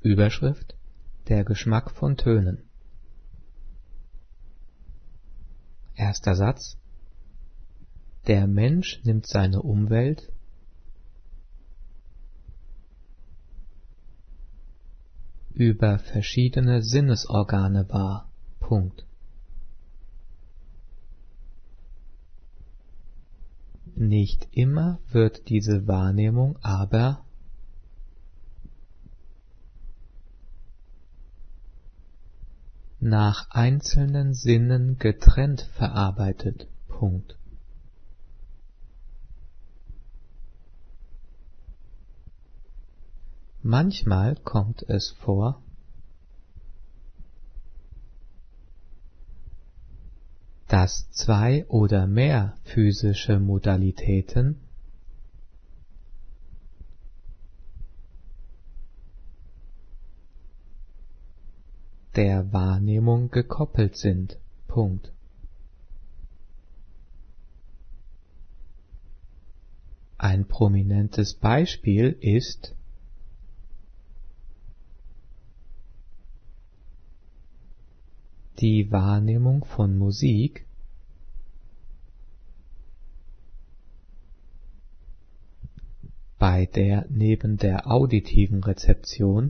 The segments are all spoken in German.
Überschrift: Der Geschmack von Tönen. Erster Satz: Der Mensch nimmt seine Umwelt über verschiedene Sinnesorgane wahr. Punkt. Nicht immer wird diese Wahrnehmung aber nach einzelnen Sinnen getrennt verarbeitet. Punkt. Manchmal kommt es vor, dass zwei oder mehr physische Modalitäten der Wahrnehmung gekoppelt sind. Punkt. Ein prominentes Beispiel ist die Wahrnehmung von Musik, bei der neben der auditiven Rezeption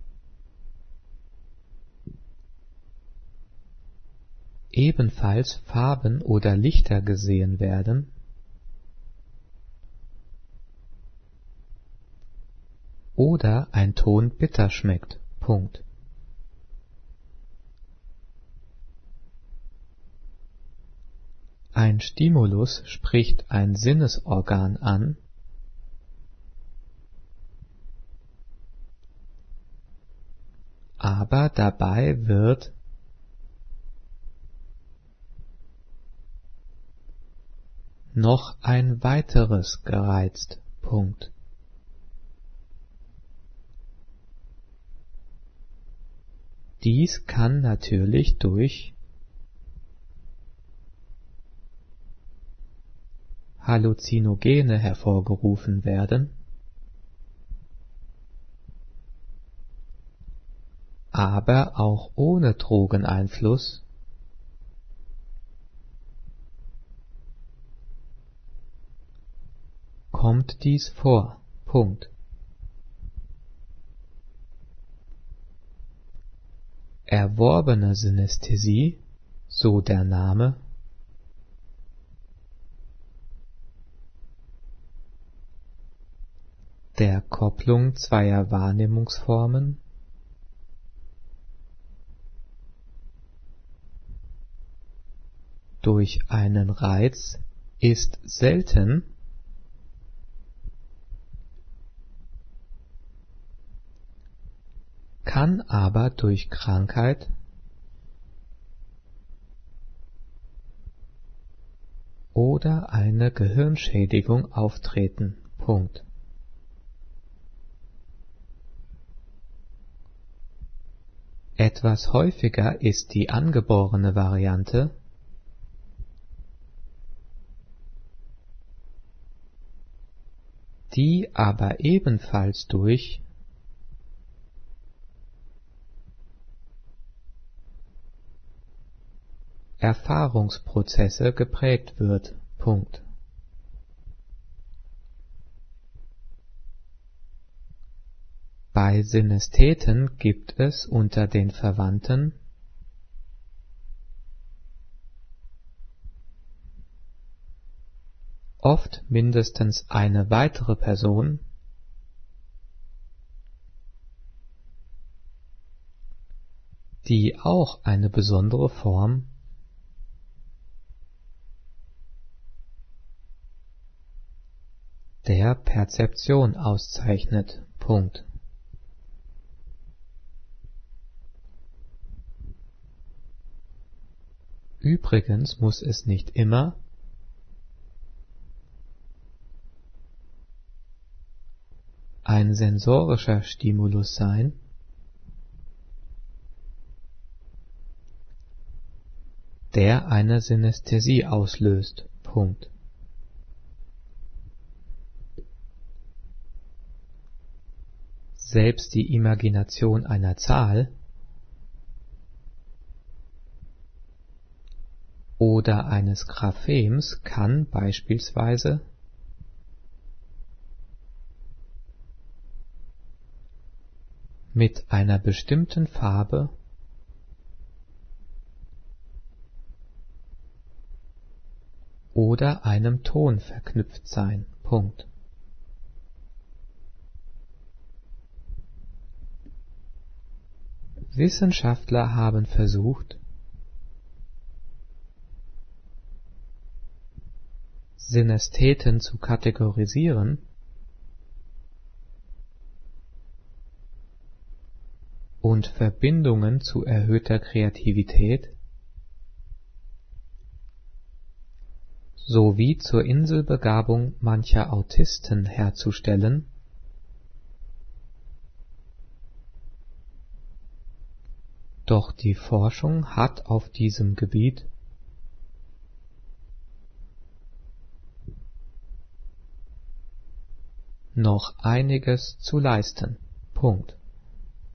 ebenfalls Farben oder Lichter gesehen werden, oder ein Ton bitter schmeckt. Punkt. Ein Stimulus spricht ein Sinnesorgan an, aber dabei wird noch ein weiteres gereizt. Punkt. Dies kann natürlich durch Halluzinogene hervorgerufen werden, aber auch ohne Drogeneinfluss kommt dies vor. Punkt. Erworbene Synästhesie, so der Name, der Kopplung zweier Wahrnehmungsformen durch einen Reiz ist selten, kann aber durch Krankheit oder eine Gehirnschädigung auftreten. Punkt. Etwas häufiger ist die angeborene Variante, die aber ebenfalls durch Erfahrungsprozesse geprägt wird. Punkt. Bei Synästheten gibt es unter den Verwandten oft mindestens eine weitere Person, die auch eine besondere Form der Perzeption auszeichnet. Punkt. Übrigens muss es nicht immer ein sensorischer Stimulus sein, der eine Synästhesie auslöst. Punkt. Selbst die Imagination einer Zahl oder eines Graphems kann beispielsweise mit einer bestimmten Farbe oder einem Ton verknüpft sein. Punkt. Wissenschaftler haben versucht, Synästheten zu kategorisieren und Verbindungen zu erhöhter Kreativität sowie zur Inselbegabung mancher Autisten herzustellen, doch die Forschung hat auf diesem Gebiet noch einiges zu leisten. Punkt.